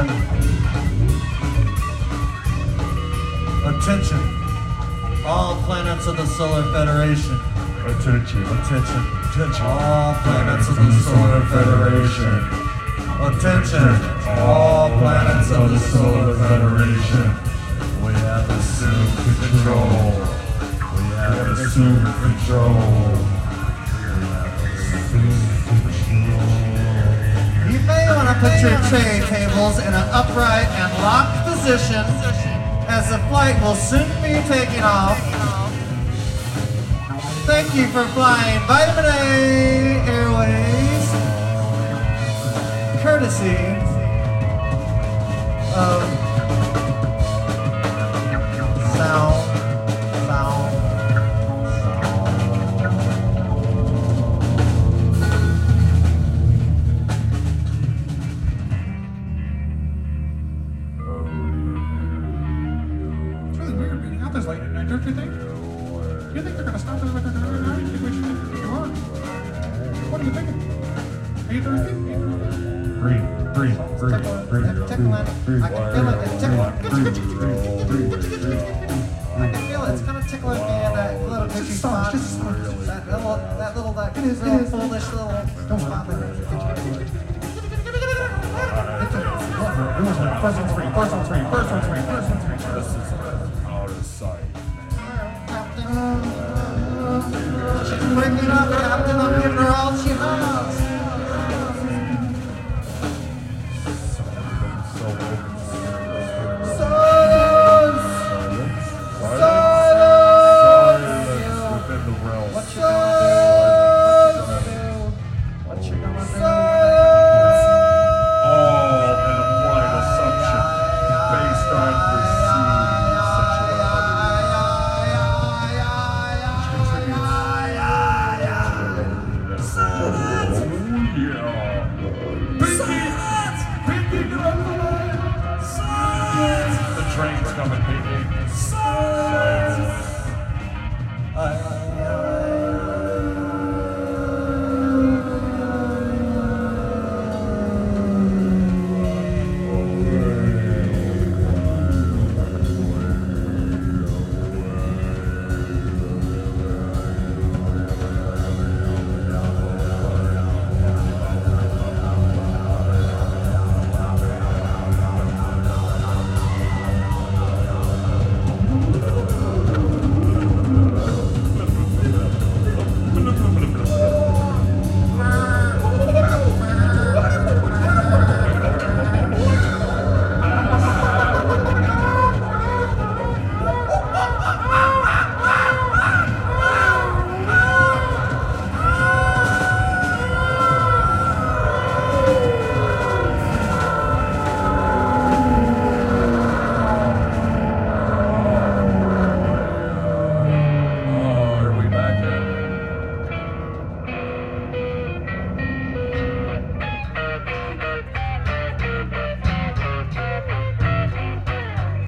Attention, all planets of the Solar Federation. Attention. Attention, Attention. all planets of the Solar Federation. Attention, all planets of the Solar Federation. We have assumed control. We have assumed control. You may want to put your tray tables in an upright and locked position as the flight will soon be taking off. Thank you for flying Vitamin A Airways, courtesy of Sound. It's really weird being out this late at night, don't you think? You think they're gonna stop us like they're gonna now? You think we should? You are. What are you thinking? Are you thirsty? Breathe. Tickling. I can feel it. It's tickling. I can feel it. It's kind of tickling me in that little itchy spot. That foolish little spot there. First one's free. This is out of sight. She's breaking up, Captain. I'm giving her all she has. Within the realm. What you gonna do? All an applied assumption based on perceived Pinky, get on the line! The train's coming, Pinky.